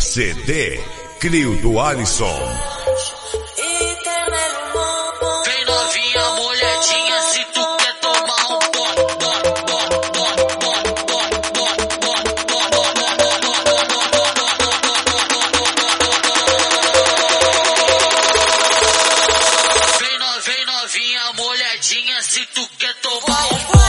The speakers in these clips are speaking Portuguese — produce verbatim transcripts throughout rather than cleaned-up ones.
C D Crio do Alisson. Vem novinha, molhadinha, se tu quer tomar um pote. Vem novinha, molhadinha, se tu quer tomar um pote.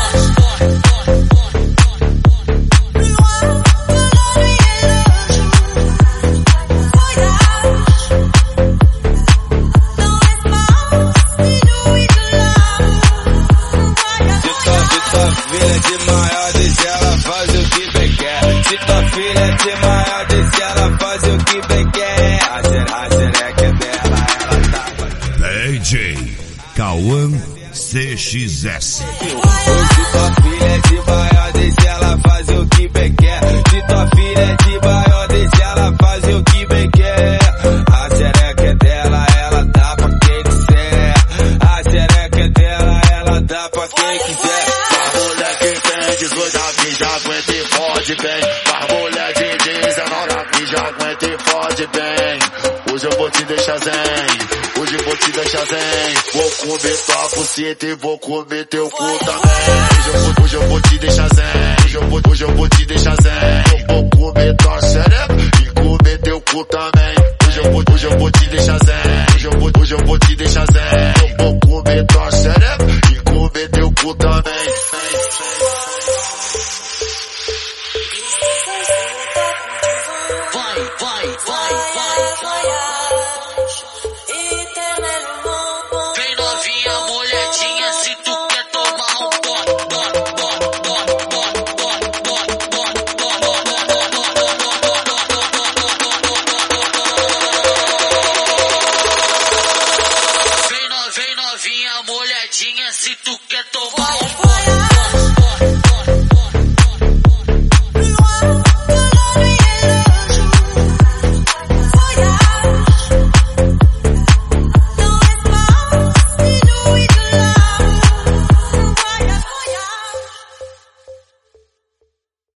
Filha de maior, deixa ela fazer o que bem quer. Se tua filha é de maior, deixa ela fazer o que bem quer. A xereca é dela, ela tá. D J Cauã C X S. Se tua filha é de maior, deixa ela fazer o que bem quer. Se tua filha é de maior, deixa ela fazer o que bem quer. A xereca é dela, ela dá pra quem quiser. A xereca é dela, ela dá pra quem quiser. Já aguenta e fode bem. Mas mulher de dezenove que já aguenta e fode bem. Hoje eu vou te deixar zen. Hoje eu vou te deixar zen. Vou comer tua buceta e vou comer teu cu também. Hoje eu vou, hoje eu vou te deixar zen. Hoje eu vou, hoje eu vou te deixar zen. Eu vou comer tua xereca e comer teu cu também. Hoje eu vou, hoje eu vou te deixar zen. Hoje eu vou, hoje eu vou te deixar zen. Eu vou comer tua xereca e comer teu cu também.